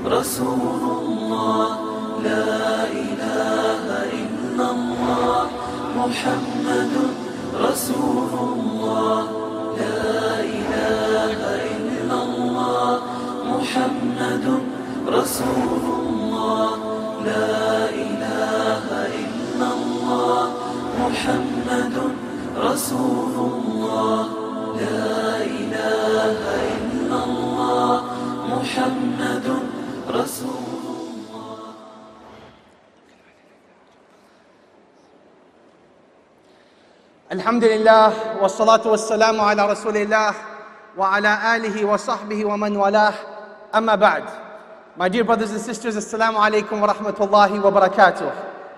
رسول الله لا إله إلا الله محمد رسول الله لا إله إلا الله محمد رسول الله لا إله إلا الله محمد رسول الله لا إله إلا الله محمد رسول الله. الحمد لله والصلاة والسلام على رسول الله وعلى آله وصحبه ومن والاه. أما بعد. My dear brothers and sisters, Assalamu alaikum wa rahmatullahi wa barakatuh.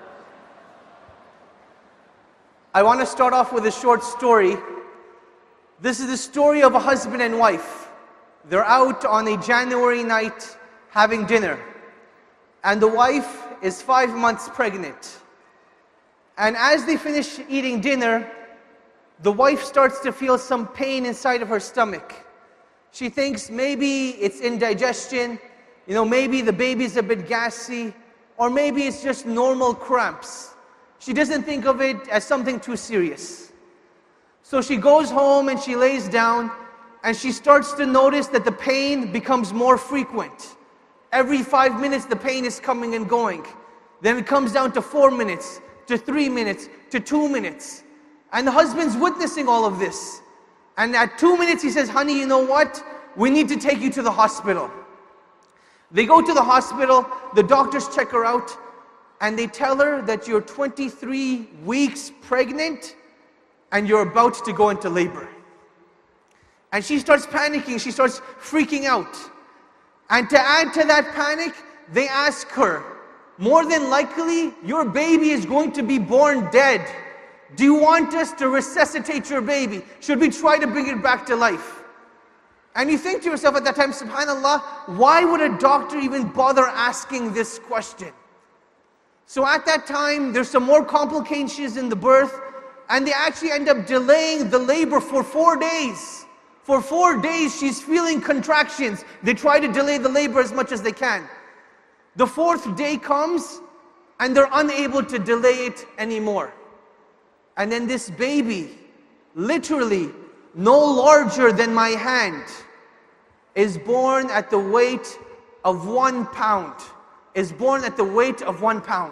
I want to start off with a short story. This is the story of a husband and wife. They're out on a January night having dinner. And the wife is 5 months pregnant. And as they finish eating dinner, the wife starts to feel some pain inside of her stomach. She thinks maybe it's indigestion, maybe the baby's a bit gassy, or maybe it's just normal cramps. She doesn't think of it as something too serious. So she goes home and she lays down and she starts to notice that the pain becomes more frequent. Every 5 minutes the pain is coming and going. Then it comes down to 4 minutes, to 3 minutes, to 2 minutes. And the husband's witnessing all of this. And at 2 minutes he says, honey, you know what? We need to take you to the hospital. They go to the hospital, the doctors check her out, and they tell her that you're 23 weeks pregnant and you're about to go into labor. And she starts panicking, she starts freaking out. And to add to that panic, they ask her, more than likely, your baby is going to be born dead. Do you want us to resuscitate your baby? Should we try to bring it back to life? And you think to yourself at that time, subhanAllah, why would a doctor even bother asking this question? So at that time, there's some more complications in the birth, and they actually end up delaying the labor for 4 days. For 4 days, she's feeling contractions. They try to delay the labor as much as they can. The 4th day comes, and they're unable to delay it anymore. And then this baby, literally no larger than my hand, is born at the weight of 1 pound. Is born at the weight of 1 pound.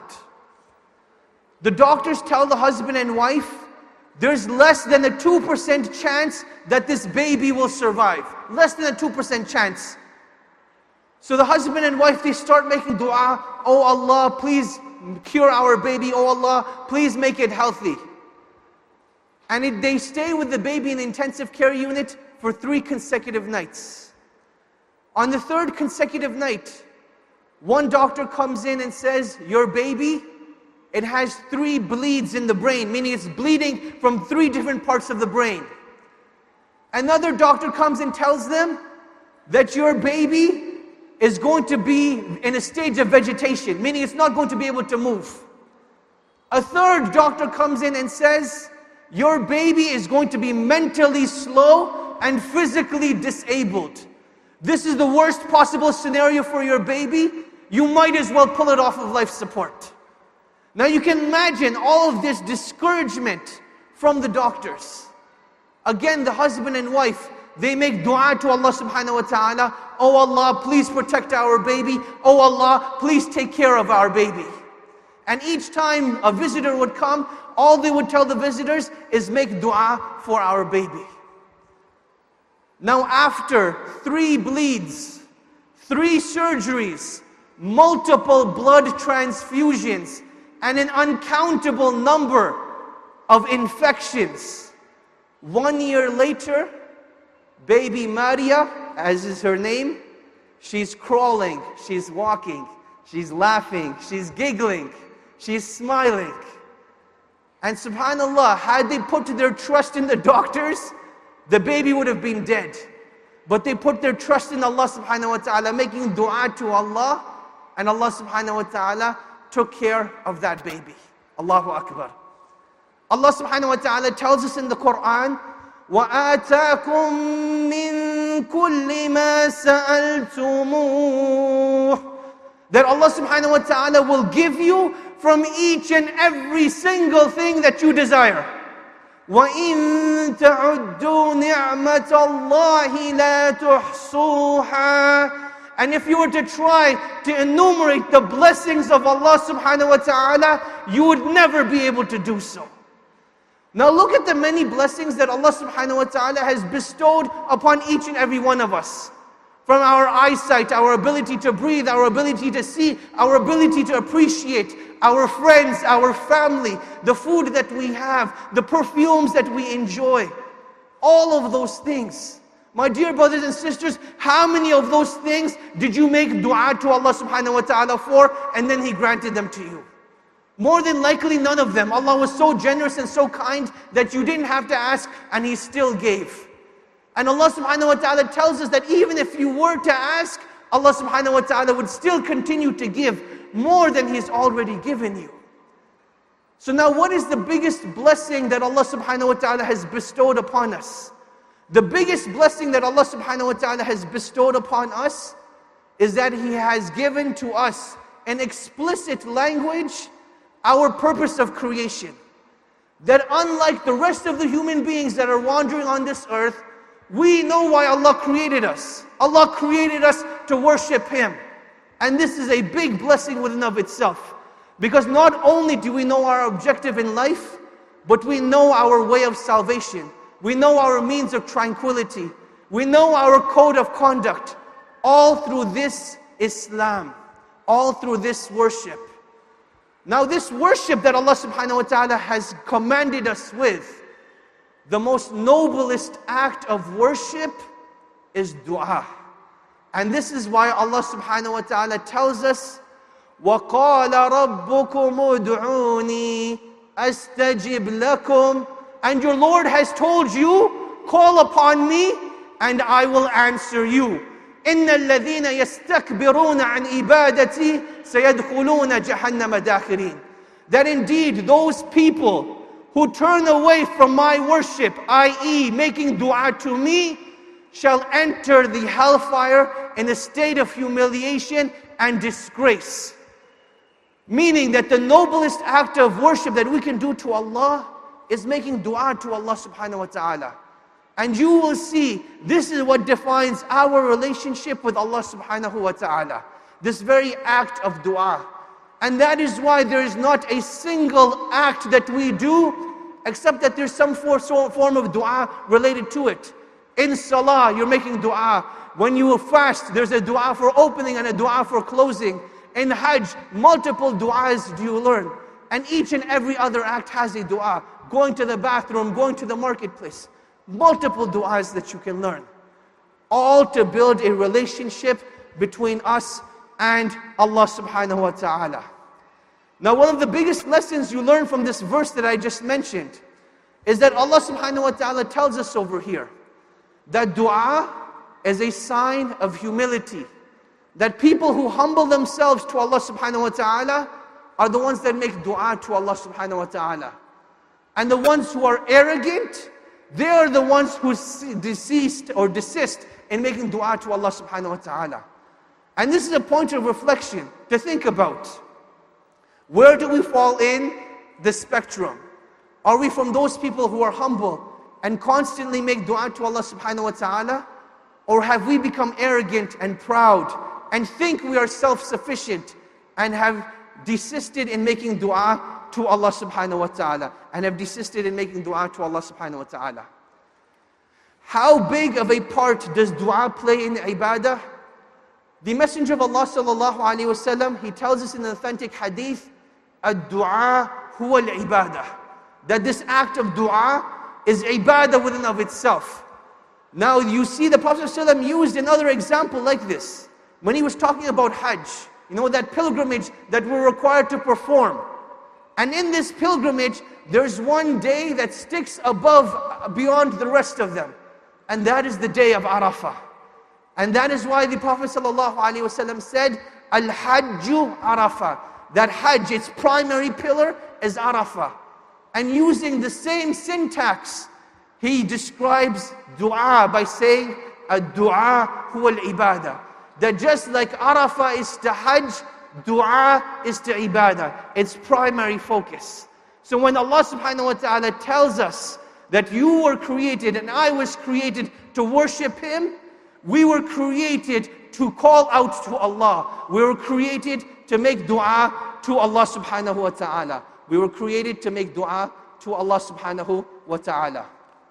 The doctors tell the husband and wife, there's less than a 2% chance that this baby will survive. Less than a 2% chance. So the husband and wife, they start making dua, oh Allah, please cure our baby. Oh Allah, please make it healthy. And they stay with the baby in the intensive care unit for 3 consecutive nights. On the 3rd consecutive night, one doctor comes in and says, your baby, it has 3 bleeds in the brain, meaning it's bleeding from 3 different parts of the brain. Another doctor comes and tells them that your baby is going to be in a stage of vegetation, meaning it's not going to be able to move. A 3rd doctor comes in and says, your baby is going to be mentally slow and physically disabled. This is the worst possible scenario for your baby. You might as well pull it off of life support. Now you can imagine all of this discouragement from the doctors. Again, the husband and wife, they make dua to Allah subhanahu wa ta'ala. Oh Allah, please protect our baby. Oh Allah, please take care of our baby. And each time a visitor would come, all they would tell the visitors is make dua for our baby. Now after 3 bleeds, 3 surgeries, multiple blood transfusions, and an uncountable number of infections, 1 year later, baby Maria, as is her name, she's crawling, she's walking, she's laughing, she's giggling, she's smiling. And subhanAllah, had they put their trust in the doctors, the baby would have been dead. But they put their trust in Allah subhanahu wa ta'ala, making dua to Allah, and Allah subhanahu wa ta'ala took care of that baby. Allahu Akbar. Allah subhanahu wa ta'ala tells us in the Quran, وَآتَاكُم مِّن كُلِّ مَا سَأَلْتُمُوهُ. That Allah subhanahu wa ta'ala will give you from each and every single thing that you desire. وَإِن تَعُدُّوا نِعْمَةَ اللَّهِ لَا تُحْصُوهَا. And if you were to try to enumerate the blessings of Allah subhanahu wa ta'ala, you would never be able to do so. Now look at the many blessings that Allah subhanahu wa ta'ala has bestowed upon each and every one of us. From our eyesight, our ability to breathe, our ability to see, our ability to appreciate, our friends, our family, the food that we have, the perfumes that we enjoy. All of those things. My dear brothers and sisters, how many of those things did you make dua to Allah subhanahu wa ta'ala for, and then He granted them to you? More than likely none of them. Allah was so generous and so kind that you didn't have to ask, and He still gave. And Allah subhanahu wa ta'ala tells us that even if you were to ask, Allah subhanahu wa ta'ala would still continue to give more than He's already given you. So now what is the biggest blessing that Allah subhanahu wa ta'ala has bestowed upon us? The biggest blessing that Allah subhanahu wa ta'ala has bestowed upon us is that He has given to us in explicit language our purpose of creation. That unlike the rest of the human beings that are wandering on this earth, we know why Allah created us. Allah created us to worship Him. And this is a big blessing within of itself. Because not only do we know our objective in life, but we know our way of salvation. We know our means of tranquility. We know our code of conduct. All through this Islam. All through this worship. Now this worship that Allah subhanahu wa ta'ala has commanded us with, the most noblest act of worship is dua. And this is why Allah subhanahu wa ta'ala tells us, وَقَالَ رَبُّكُمُ ادْعُونِي أَسْتَجِبْ لَكُمْ. And your Lord has told you, call upon me and I will answer you. إِنَّ الَّذِينَ يَسْتَكْبِرُونَ عَنْ إِبَادَتِي سَيَدْخُلُونَ جَهَنَّمَ دَاخِرِينَ. That indeed those people who turn away from my worship, i.e. making dua to me, shall enter the hellfire in a state of humiliation and disgrace. Meaning that the noblest act of worship that we can do to Allah is making dua to Allah subhanahu wa ta'ala. And you will see, this is what defines our relationship with Allah subhanahu wa ta'ala. This very act of dua. And that is why there is not a single act that we do except that there's some form of dua related to it. In salah, you're making dua. When you fast, there's a dua for opening and a dua for closing. In Hajj, multiple du'as do you learn. And each and every other act has a dua. Going to the bathroom, going to the marketplace. Multiple du'as that you can learn. All to build a relationship between us and Allah subhanahu wa ta'ala. Now one of the biggest lessons you learn from this verse that I just mentioned is that Allah subhanahu wa ta'ala tells us over here that dua is a sign of humility. That people who humble themselves to Allah subhanahu wa ta'ala are the ones that make dua to Allah subhanahu wa ta'ala. And the ones who are arrogant, they are the ones who desist in making dua to Allah subhanahu wa ta'ala. And this is a point of reflection to think about. Where do we fall in the spectrum? Are we from those people who are humble and constantly make dua to Allah subhanahu wa ta'ala? Or have we become arrogant and proud and think we are self-sufficient and have desisted in making dua to Allah subhanahu wa ta'ala and have desisted in making dua to Allah subhanahu wa ta'ala? How big of a part does dua play in ibadah? The Messenger of Allah sallallahu alaihi wasallam, he tells us in an authentic hadith, ad-du'a huwa al-ibadah. That this act of dua is ibadah within of itself. Now you see the Prophet ﷺ used another example like this. When he was talking about Hajj, you know, that pilgrimage that we're required to perform. And in this pilgrimage, there's one day that sticks beyond the rest of them. And that is the day of Arafah. And that is why the Prophet ﷺ said, Al-Hajju Arafah. That Hajj, its primary pillar is Arafah. And using the same syntax, he describes dua by saying, الدعاء هو العبادة. That just like Arafah is to Hajj, dua is to ibadah. It's primary focus. So when Allah subhanahu wa ta'ala tells us that you were created and I was created to worship Him, we were created to call out to Allah. We were created to make dua to Allah subhanahu wa ta'ala. We were created to make dua to Allah subhanahu wa ta'ala.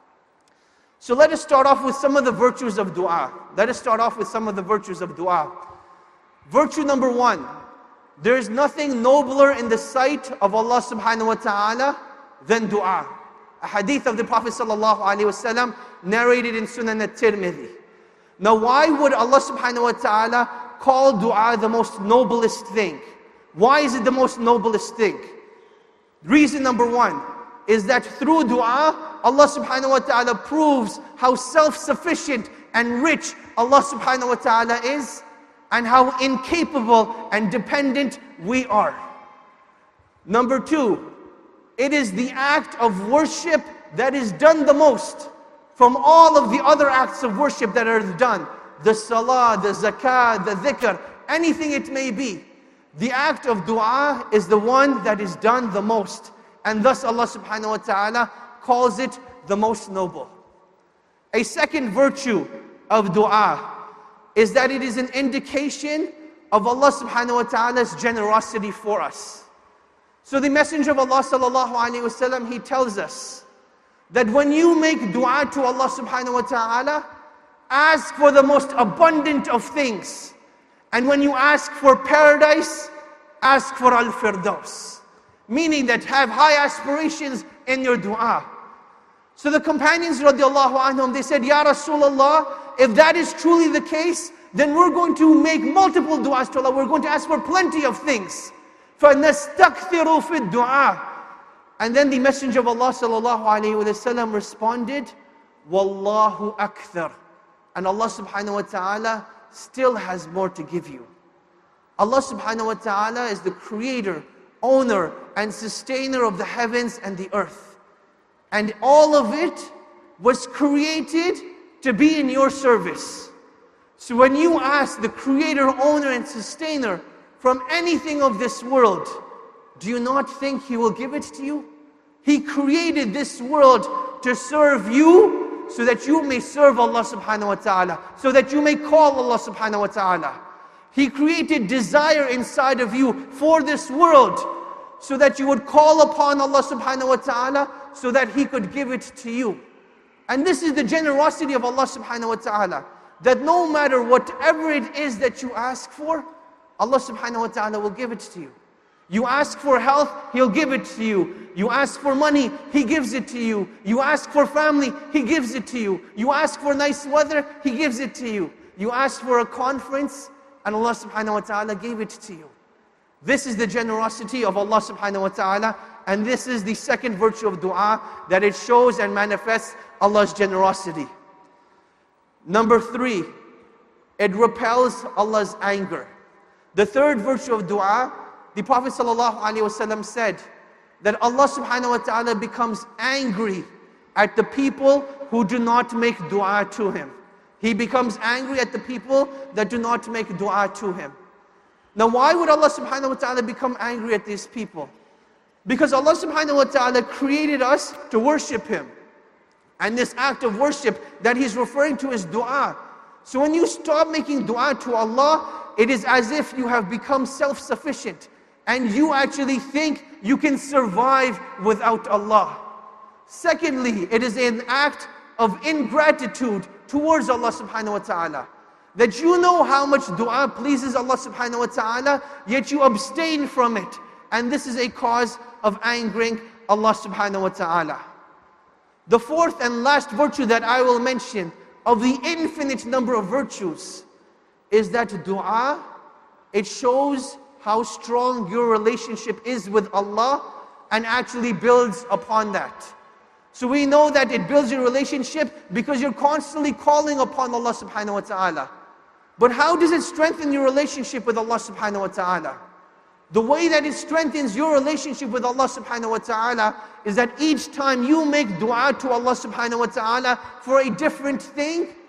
So let us start off with some of the virtues of dua. Let us start off with some of the virtues of dua. Virtue number one, there is nothing nobler in the sight of Allah subhanahu wa ta'ala than dua. A hadith of the Prophet sallallahu alaihi wasallam narrated in Sunan at-Tirmidhi. Now why would Allah subhanahu wa ta'ala call dua the most noblest thing? Why is it the most noblest thing? Reason number one is that through dua, Allah subhanahu wa ta'ala proves how self-sufficient and rich Allah subhanahu wa ta'ala is, and how incapable and dependent we are. Number two, it is the act of worship that is done the most from all of the other acts of worship that are done. The salah, the zakah, the dhikr, anything it may be. The act of dua is the one that is done the most. And thus Allah subhanahu wa ta'ala calls it the most noble. A second virtue of dua is that it is an indication of Allah subhanahu wa ta'ala's generosity for us. So the Messenger of Allah sallallahu alaihi wasallam, he tells us that when you make dua to Allah subhanahu wa ta'ala, ask for the most abundant of things. And when you ask for paradise, ask for al-firdaus. Meaning that have high aspirations in your dua. So the companions radiallahu anhum, they said, Ya Rasulullah, if that is truly the case, then we're going to make multiple du'as to Allah. We're going to ask for plenty of things. فَنَسْتَكْثِرُ فِي الدُّعَى. And then the Messenger of Allah sallallahu alayhi wa sallam responded, Wallahu akthar. And Allah subhanahu wa ta'ala still has more to give you. Allah subhanahu wa ta'ala is the creator, owner, and sustainer of the heavens and the earth. And all of it was created to be in your service. So when you ask the creator, owner, and sustainer from anything of this world, do you not think He will give it to you? He created this world to serve you so that you may serve Allah subhanahu wa ta'ala, so that you may call Allah subhanahu wa ta'ala. He created desire inside of you for this world so that you would call upon Allah subhanahu wa ta'ala so that He could give it to you. And this is the generosity of Allah subhanahu wa ta'ala, that no matter whatever it is that you ask for, Allah subhanahu wa ta'ala will give it to you. You ask for health, He'll give it to you. You ask for money, He gives it to you. You ask for family, He gives it to you. You ask for nice weather, He gives it to you. You ask for a conference, and Allah subhanahu wa ta'ala gave it to you. This is the generosity of Allah subhanahu wa ta'ala, and this is the second virtue of dua, that it shows and manifests Allah's generosity. Number three, it repels Allah's anger. The third virtue of dua, the Prophet ﷺ said that Allah subhanahu wa ta'ala becomes angry at the people who do not make dua to Him. He becomes angry at the people that do not make dua to Him. Now why would Allah subhanahu wa ta'ala become angry at these people? Because Allah subhanahu wa ta'ala created us to worship Him. And this act of worship that He's referring to is dua. So when you stop making dua to Allah, it is as if you have become self-sufficient and you actually think you can survive without Allah. Secondly, it is an act of ingratitude towards Allah subhanahu wa ta'ala. That you know how much dua pleases Allah subhanahu wa ta'ala, yet you abstain from it. And this is a cause of angering Allah subhanahu wa ta'ala. The fourth and last virtue that I will mention of the infinite number of virtues is that dua, it shows how strong your relationship is with Allah and actually builds upon that. So we know that it builds your relationship because you're constantly calling upon Allah subhanahu wa ta'ala. But how does it strengthen your relationship with Allah subhanahu wa ta'ala? The way that it strengthens your relationship with Allah subhanahu wa ta'ala is that each time you make dua to Allah subhanahu wa ta'ala for a different thing,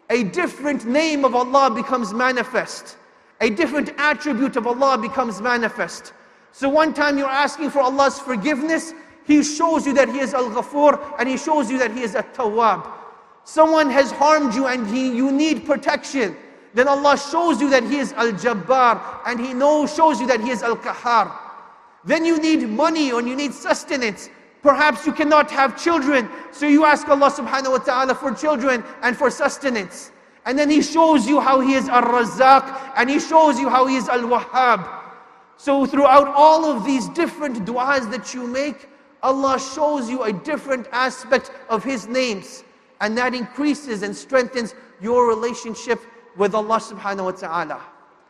a different name of Allah becomes manifest. A different attribute of Allah becomes manifest. So one time you're asking for Allah's forgiveness, He shows you that He is Al-Ghafur, and He shows you that He is At-Tawwab. Someone has harmed you and you need protection. Then Allah shows you that He is Al-Jabbar, and He shows you that He is Al-Qahhar. Then you need money or you need sustenance. Perhaps you cannot have children, so you ask Allah subhanahu wa ta'ala for children and for sustenance. And then He shows you how He is Ar-Razzaq, and He shows you how He is Al-Wahhab. So throughout all of these different du'as that you make, Allah shows you a different aspect of His names. And that increases and strengthens your relationship with Allah subhanahu wa ta'ala.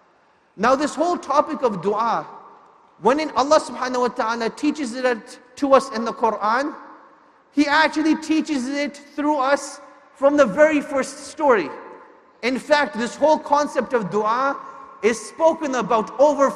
Now this whole topic of dua, when Allah subhanahu wa ta'ala teaches it to us in the Quran, He actually teaches it through us from the very first story. In fact, this whole concept of dua is spoken about over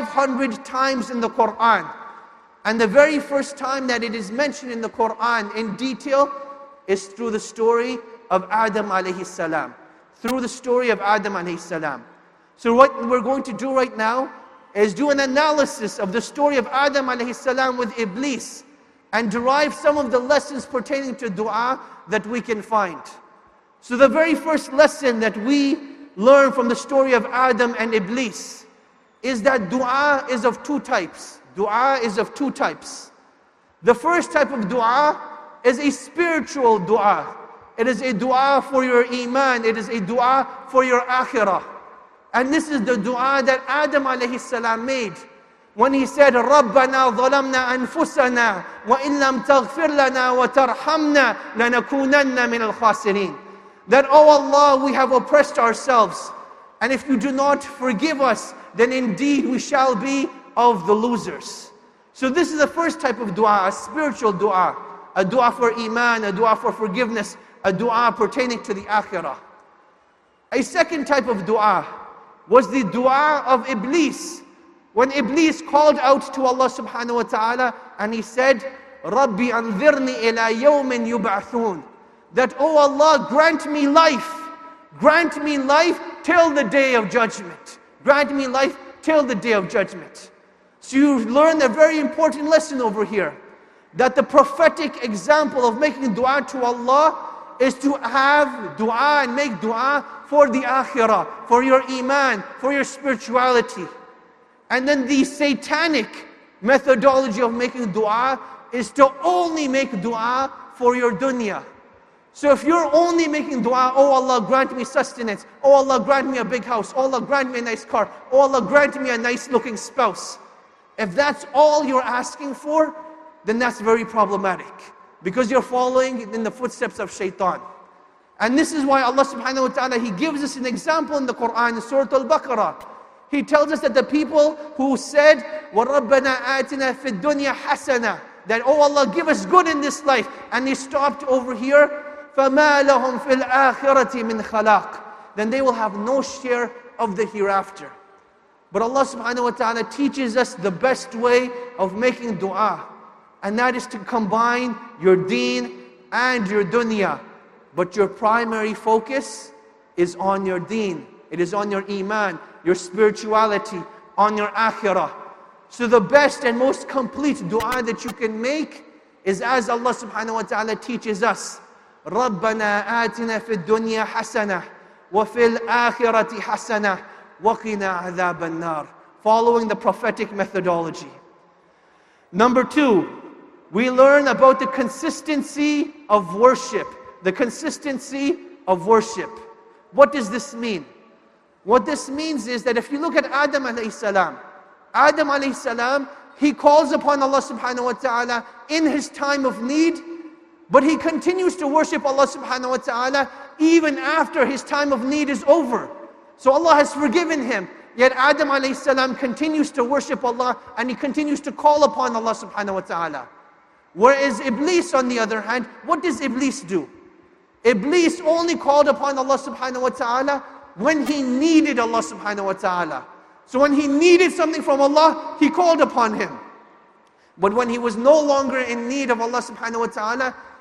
500 times in the Quran. And the very first time that it is mentioned in the Quran in detail is through the story of Adam alayhi salam. Through the story of Adam alayhi salam. So what we're going to do right now is do an analysis of the story of Adam alayhi salam with Iblis and derive some of the lessons pertaining to dua that we can find. So the very first lesson that we learn from the story of Adam and Iblis is that dua is of two types. Dua is of two types. The first type of dua is a spiritual dua. It is a dua for your iman. It is a dua for your akhirah. And this is the dua that Adam alayhi salam made when he said, رَبَّنَا ظَلَمْنَا أَنفُسَنَا وَإِن لَمْ تَغْفِرْ لَنَا وَتَرْحَمْنَا لَنَكُونَنَّ مِنَ الْخَاسِرِينَ. That, oh Allah, we have oppressed ourselves, and if you do not forgive us, then indeed we shall be of the losers. So this is the first type of dua, a spiritual dua. A dua for iman, a dua for forgiveness, a dua pertaining to the akhirah. A second type of dua was the dua of Iblis. When Iblis called out to Allah subhanahu wa ta'ala and he said, Rabbi anzirni ila yawmin yub'athun. That, oh Allah, grant me life. Grant me life till the day of judgment. Grant me life till the day of judgment. So you learn a very important lesson over here. That the prophetic example of making dua to Allah is to have dua and make dua for the akhirah, for your iman, for your spirituality. And then the satanic methodology of making dua is to only make dua for your dunya. So if you're only making dua, oh Allah, grant me sustenance. Oh Allah, grant me a big house. Oh Allah, grant me a nice car. Oh Allah, grant me a nice looking spouse. If that's all you're asking for, then that's very problematic. Because you're following in the footsteps of shaitan. And this is why Allah subhanahu wa ta'ala, He gives us an example in the Quran, in Surah Al-Baqarah. He tells us that the people who said, وَرَبَّنَا آتِنَا فِي الدُّنْيَا حَسَنَةً, that, oh Allah, give us good in this life. And they stopped over here, فَمَا لَهُمْ فِي الْآخِرَةِ مِنْ خَلَاقٍ. Then they will have no share of the hereafter. But Allah subhanahu wa ta'ala teaches us the best way of making dua. And that is to combine your deen and your dunya. But your primary focus is on your deen. It is on your iman, your spirituality, on your akhirah. So the best and most complete dua that you can make is as Allah subhanahu wa ta'ala teaches us. رَبَّنَا آتِنَا فِي الدُّنْيَا حَسَنَةً وَفِي الْآخِرَةِ حَسَنَةً وَقِنَا عَذَابَ النَّارِ. Following the prophetic methodology. Number two, we learn about the consistency of worship. The consistency of worship. What does this mean? What this means is that if you look at Adam alayhi salam, Adam alayhi salam, he calls upon Allah subhanahu wa ta'ala in his time of need, but he continues to worship Allah subhanahu wa ta'ala even after his time of need is over. So Allah has forgiven him, yet Adam alayhi salam continues to worship Allah and he continues to call upon Allah subhanahu wa ta'ala. Whereas Iblis, on the other hand, what does Iblis do? Iblis only called upon Allah subhanahu wa ta'ala when he needed Allah subhanahu wa ta'ala. So when he needed something from Allah, he called upon Him. But when he was no longer in need of Allah subhanahu wa ta'ala,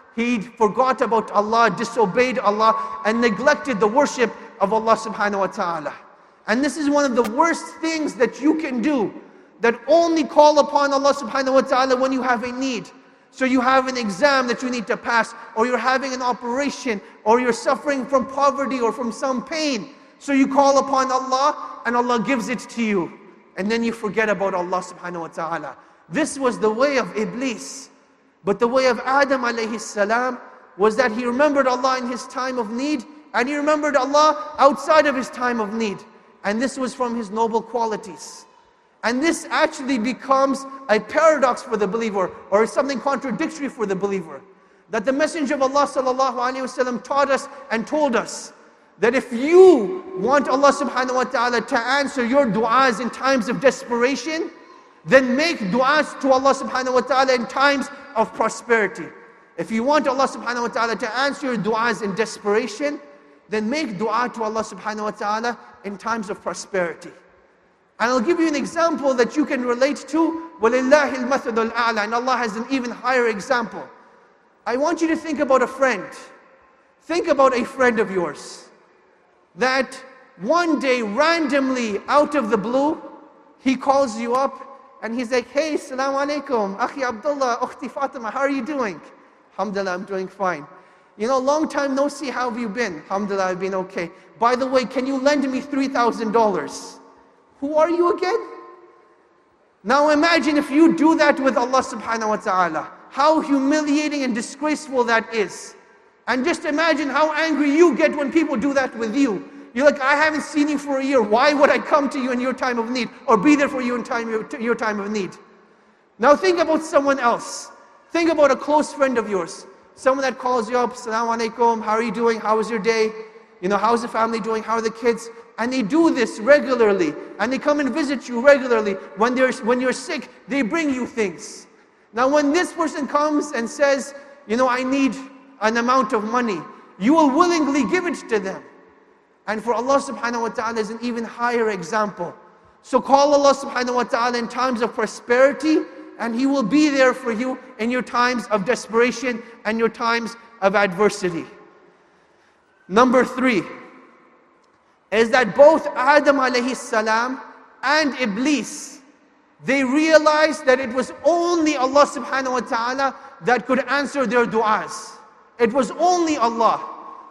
he forgot about Allah, disobeyed Allah, and neglected the worship of Allah subhanahu wa ta'ala. And this is one of the worst things that you can do, that only call upon Allah subhanahu wa ta'ala when you have a need. So you have an exam that you need to pass, or you're having an operation, or you're suffering from poverty or from some pain. So you call upon Allah and Allah gives it to you. And then you forget about Allah subhanahu wa ta'ala. This was the way of Iblis. But the way of Adam alayhi salam was that he remembered Allah in his time of need, and he remembered Allah outside of his time of need. And this was from his noble qualities. And this actually becomes a paradox for the believer, or something contradictory for the believer. That the Messenger of Allah sallallahu alaihi wasallam taught us and told us that if you want Allah subhanahu wa ta'ala to answer your du'as in times of desperation, then make du'as to Allah subhanahu wa ta'ala in times of prosperity. If you want Allah subhanahu wa ta'ala to answer your du'as in desperation, then make du'a to Allah subhanahu wa ta'ala in times of prosperity. And I'll give you an example that you can relate to. وَلِلَّهِ الْمَثَلُ الْأَعْلَى. And Allah has an even higher example. I want you to think about a friend. Think about a friend of yours that one day randomly out of the blue, he calls you up and he's like, hey, Assalamu alaikum, Akhi Abdullah, Ukhti Fatima, how are you doing? Alhamdulillah, I'm doing fine. You know, long time no see, how have you been? Alhamdulillah, I've been okay. By the way, can you lend me $3,000? Who are you again? Now imagine if you do that with Allah subhanahu wa ta'ala. How humiliating and disgraceful that is. And just imagine how angry you get when people do that with you. You're like, I haven't seen you for a year. Why would I come to you in your time of need, or be there for you in your time of need? Now think about someone else. Think about a close friend of yours. Someone that calls you up, Assalamu alaikum, how are you doing? How was your day? You know, how's the family doing? How are the kids? And they do this regularly. And they come and visit you regularly. When you're sick, they bring you things. Now when this person comes and says, you know, I need an amount of money, you will willingly give it to them. And for Allah subhanahu wa ta'ala is an even higher example. So call Allah subhanahu wa ta'ala in times of prosperity, and He will be there for you in your times of desperation and your times of adversity. Number 3 is that both Adam alayhi salam and Iblis, they realized that it was only Allah subhanahu wa ta'ala that could answer their du'as. It was only Allah.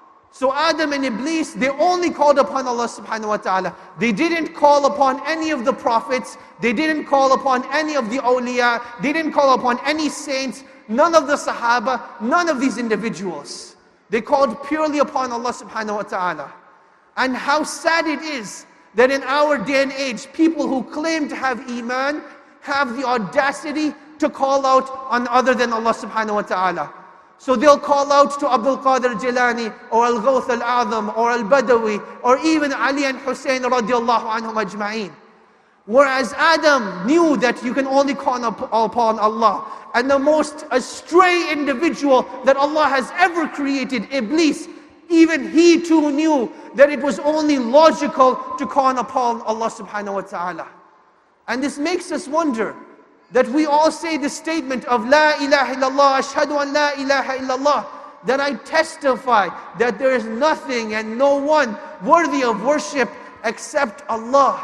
So Adam and Iblis, they only called upon Allah subhanahu wa ta'ala. They didn't call upon any of the prophets. They didn't call upon any of the awliya. They didn't call upon any saints. None of the sahaba. None of these individuals. They called purely upon Allah subhanahu wa ta'ala. And how sad it is that in our day and age, people who claim to have iman have the audacity to call out on other than Allah subhanahu wa ta'ala. So they'll call out to Abdul Qadir Jilani, or Al-Ghawth Al-Azam, or Al-Badawi, or even Ali and Hussein radiallahu anhum ajma'een. Whereas Adam knew that you can only call upon Allah. And the most astray individual that Allah has ever created, Iblis, even he too knew that it was only logical to call upon Allah subhanahu wa ta'ala. And this makes us wonder that we all say the statement of La ilaha illallah, ashhadu an la ilaha illallah, that I testify that there is nothing and no one worthy of worship except Allah.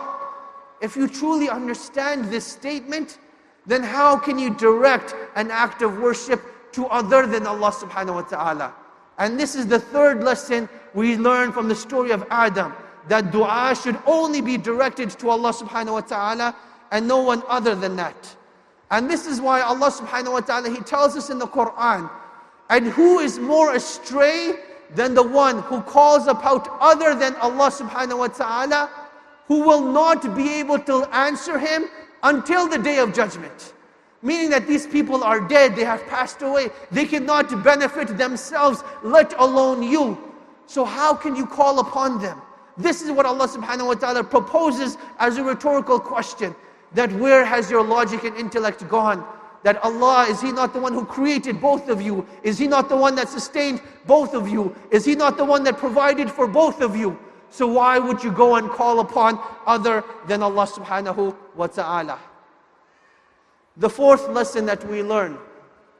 If you truly understand this statement, then how can you direct an act of worship to other than Allah subhanahu wa ta'ala? And this is the third lesson we learn from the story of Adam, that dua should only be directed to Allah subhanahu wa ta'ala and no one other than that. And this is why Allah subhanahu wa ta'ala, He tells us in the Quran, and who is more astray than the one who calls about other than Allah subhanahu wa ta'ala, who will not be able to answer him until the day of judgment. Meaning that these people are dead, they have passed away, they cannot benefit themselves, let alone you. So how can you call upon them? This is what Allah subhanahu wa ta'ala proposes as a rhetorical question. That where has your logic and intellect gone? That Allah, is He not the one who created both of you? Is He not the one that sustained both of you? Is He not the one that provided for both of you? So why would you go and call upon other than Allah subhanahu wa ta'ala? The fourth lesson that we learn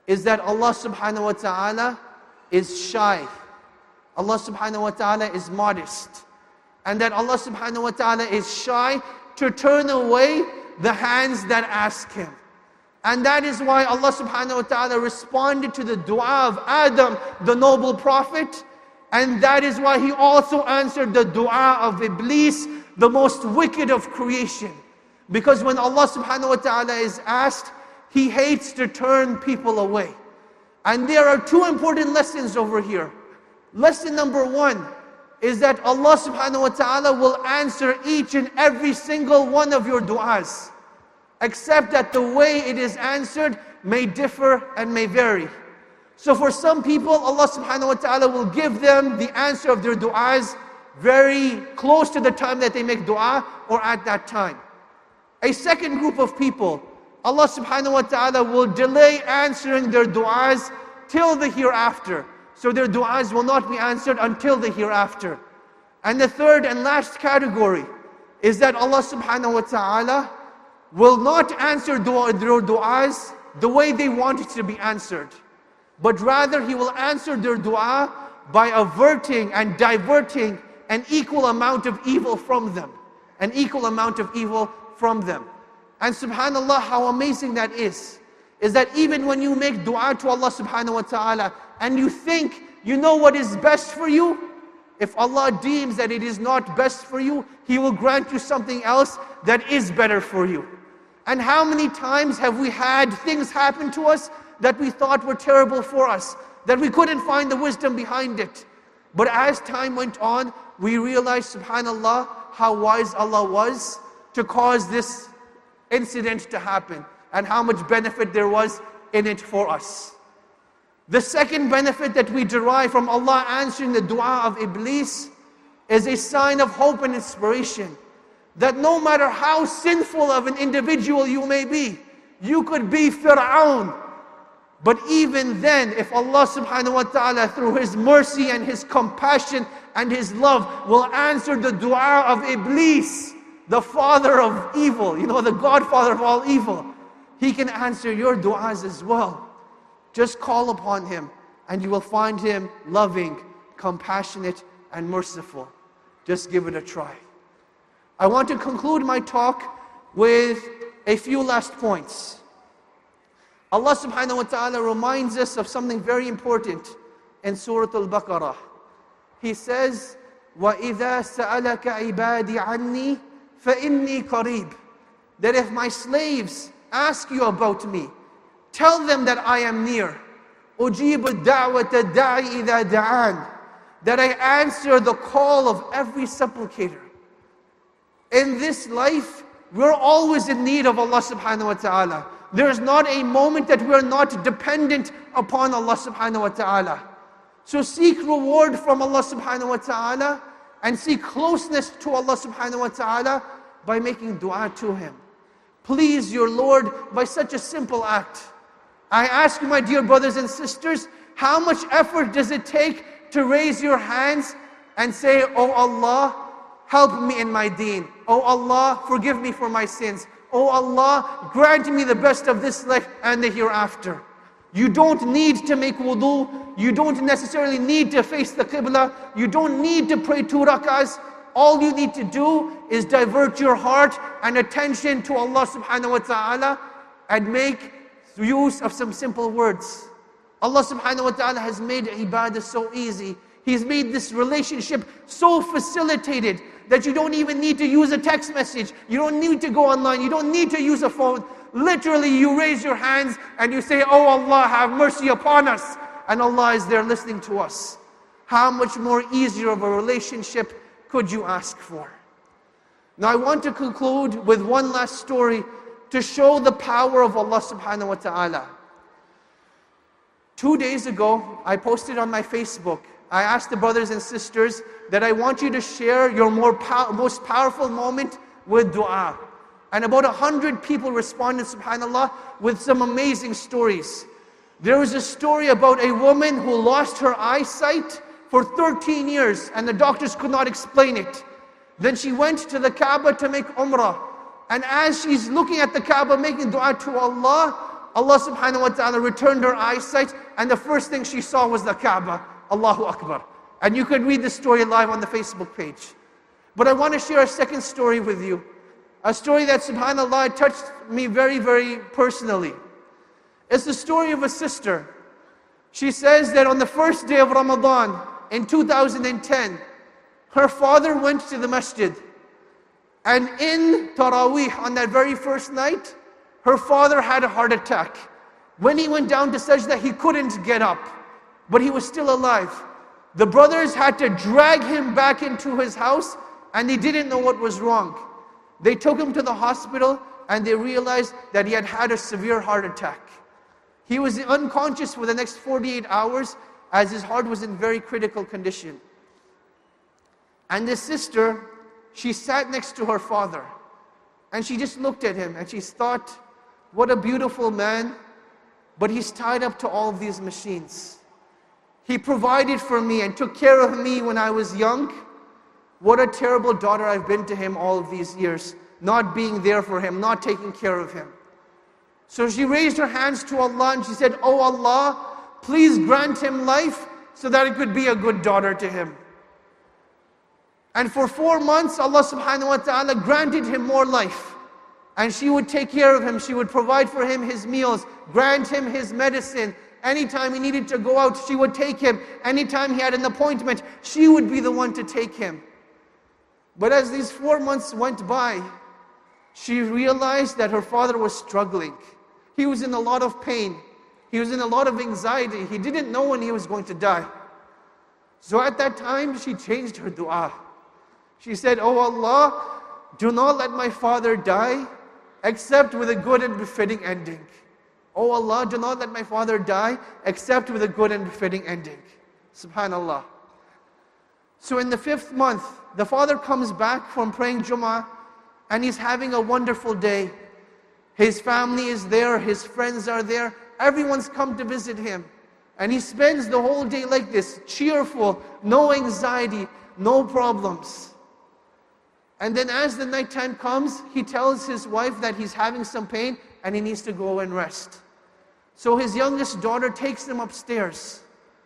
is that Allah subhanahu wa ta'ala is shy. Allah subhanahu wa ta'ala is modest. And that Allah subhanahu wa ta'ala is shy to turn away the hands that ask Him. And that is why Allah subhanahu wa ta'ala responded to the dua of Adam, the noble prophet. And that is why He also answered the dua of Iblis, the most wicked of creation. Because when Allah subhanahu wa ta'ala is asked, He hates to turn people away. And there are two important lessons over here. Lesson number one is that Allah subhanahu wa ta'ala will answer each and every single one of your du'as, except that the way it is answered may differ and may vary. So for some people, Allah subhanahu wa ta'ala will give them the answer of their du'as very close to the time that they make dua or at that time. A second group of people, Allah subhanahu wa ta'ala will delay answering their du'as till the hereafter. So their du'as will not be answered until the hereafter. And the third and last category is that Allah subhanahu wa ta'ala will not answer their du'as the way they want it to be answered. But rather He will answer their dua by averting and diverting an equal amount of evil from them. An equal amount of evil from them. And subhanallah, how amazing that is that even when you make dua to Allah subhanahu wa ta'ala and you think you know what is best for you, if Allah deems that it is not best for you, He will grant you something else that is better for you. And how many times have we had things happen to us that we thought were terrible for us, that we couldn't find the wisdom behind it? But as time went on, we realized, subhanallah, how wise Allah was to cause this incident to happen, and how much benefit there was in it for us. The second benefit that we derive from Allah answering the dua of Iblis is a sign of hope and inspiration. That no matter how sinful of an individual you may be, you could be Fir'aun. But even then, if Allah subhanahu wa ta'ala through His mercy and His compassion and His love will answer the dua of Iblis, the father of evil, the godfather of all evil, He can answer your du'as as well. Just call upon Him and you will find Him loving, compassionate and merciful. Just give it a try. I want to conclude my talk with a few last points. Allah subhanahu wa ta'ala reminds us of something very important in Surah Al-Baqarah. He says, وَإِذَا سَأَلَكَ عِبَادِ عَنِّي فَإِنِّي قَرِيبٌ. That if my slaves ask you about me, tell them that I am near. أُجِيبُ الدَّعْوَةَ الدَّاعِ إِذَا دَعَانِ. That I answer the call of every supplicator. In this life, we're always in need of Allah subhanahu wa ta'ala. There is not a moment that we are not dependent upon Allah subhanahu wa ta'ala. So seek reward from Allah subhanahu wa ta'ala and seek closeness to Allah subhanahu wa ta'ala by making dua to Him. Please your Lord by such a simple act. I ask you, my dear brothers and sisters, how much effort does it take to raise your hands and say, Oh Allah, help me in my deen. Oh Allah, forgive me for my sins. Oh Allah, grant me the best of this life and the hereafter. You don't need to make wudu. You don't necessarily need to face the qibla. You don't need to pray 2 rak'ahs. All you need to do is divert your heart and attention to Allah subhanahu wa ta'ala and make use of some simple words. Allah subhanahu wa ta'ala has made ibadah so easy. He's made this relationship so facilitated that you don't even need to use a text message. You don't need to go online. You don't need to use a phone. Literally, you raise your hands and you say, Oh Allah, have mercy upon us. And Allah is there listening to us. How much more easier of a relationship could you ask for? Now I want to conclude with one last story to show the power of Allah subhanahu wa ta'ala. 2 days ago, I posted on my Facebook, I asked the brothers and sisters that I want you to share your most powerful moment with dua. And about 100 people responded, subhanAllah, with some amazing stories. There was a story about a woman who lost her eyesight for 13 years and the doctors could not explain it. Then she went to the Kaaba to make Umrah. And as she's looking at the Kaaba making dua to Allah, Allah subhanahu wa ta'ala returned her eyesight, and the first thing she saw was the Kaaba. Allahu Akbar. And you can read the story live on the Facebook page. But I want to share a second story with you. A story that, subhanAllah, touched me very, very personally. It's the story of a sister. She says that on the first day of Ramadan in 2010, her father went to the masjid. And in Taraweeh, on that very first night, her father had a heart attack. When he went down to sajda, he couldn't get up, but he was still alive. The brothers had to drag him back into his house, and they didn't know what was wrong. They took him to the hospital, and they realized that he had had a severe heart attack. He was unconscious for the next 48 hours, as his heart was in very critical condition. And this sister, she sat next to her father, and she just looked at him, and she thought, what a beautiful man, but he's tied up to all of these machines. He provided for me and took care of me when I was young. What a terrible daughter I've been to him all of these years, not being there for him, not taking care of him. So she raised her hands to Allah and she said, "Oh Allah, please grant him life so that it could be a good daughter to him." And for 4 months, Allah subhanahu wa ta'ala granted him more life. And she would take care of him, she would provide for him his meals, grant him his medicine. Anytime he needed to go out, she would take him. Anytime he had an appointment, she would be the one to take him. But as these 4 months went by, she realized that her father was struggling. He was in a lot of pain. He was in a lot of anxiety. He didn't know when he was going to die. So at that time, she changed her dua. She said, "Oh Allah, do not let my father die except with a good and befitting ending. Oh Allah, do not let my father die except with a good and befitting ending." Subhanallah. So in the 5th month, the father comes back from praying Jummah, and he's having a wonderful day. His family is there, his friends are there, everyone's come to visit him. And he spends the whole day like this, cheerful, no anxiety, no problems. And then as the nighttime comes, he tells his wife that he's having some pain and he needs to go and rest. So his youngest daughter takes him upstairs.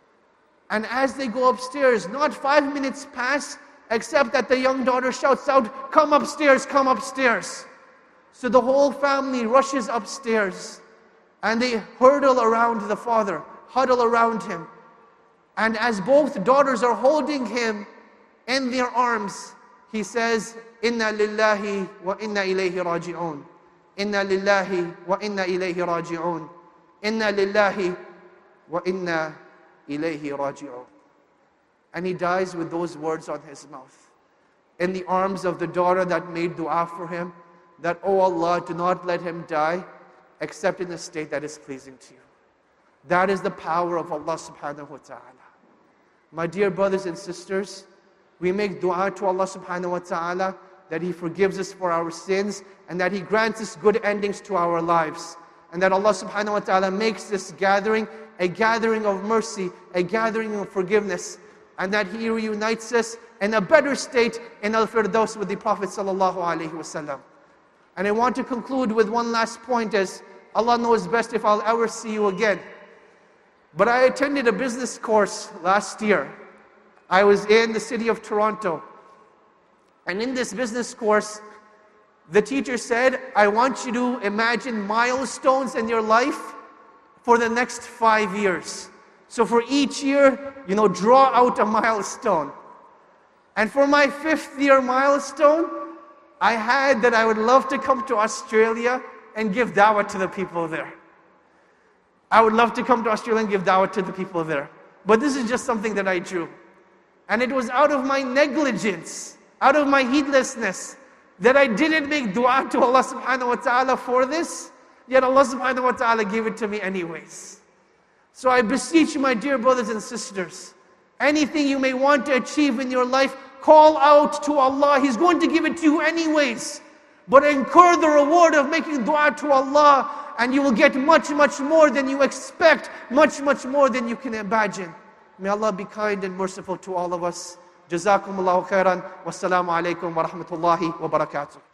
And as they go upstairs, not 5 minutes pass, except that the young daughter shouts out, "Come upstairs, come upstairs." So the whole family rushes upstairs, and they hurdle around the father, huddle around him. And as both daughters are holding him in their arms, he says, "Inna lillahi wa inna ilayhi raji'un. Inna lillahi wa inna ilayhi raji'un. Inna lillahi wa inna ilayhi raji'un." And he dies with those words on his mouth, in the arms of the daughter that made dua for him, that, "Oh Allah, do not let him die except in a state that is pleasing to you." That is the power of Allah subhanahu wa ta'ala. My dear brothers and sisters, we make dua to Allah subhanahu wa ta'ala that He forgives us for our sins and that He grants us good endings to our lives. And that Allah subhanahu wa ta'ala makes this gathering a gathering of mercy, a gathering of forgiveness. And that He reunites us in a better state in Al-Firdaus with the Prophet sallallahu alaihi wasallam. And I want to conclude with one last point, as Allah knows best if I'll ever see you again. But I attended a business course last year. I was in the city of Toronto. And in this business course, the teacher said, "I want you to imagine milestones in your life for the next 5 years. So for each year, draw out a milestone." And for my 5th year milestone, I had that I would love to come to Australia and give dawah to the people there. I would love to come to Australia and give dawah to the people there. But this is just something that I drew. And it was out of my negligence, out of my heedlessness, that I didn't make dua to Allah subhanahu wa ta'ala for this, yet Allah subhanahu wa ta'ala gave it to me anyways. So I beseech you, my dear brothers and sisters, anything you may want to achieve in your life, call out to Allah. He's going to give it to you anyways. But incur the reward of making dua to Allah, and you will get much, much more than you expect, much, much more than you can imagine. May Allah be kind and merciful to all of us. Jazakumullahu khairan. Wassalamu alaikum wa rahmatullahi wa barakatuh.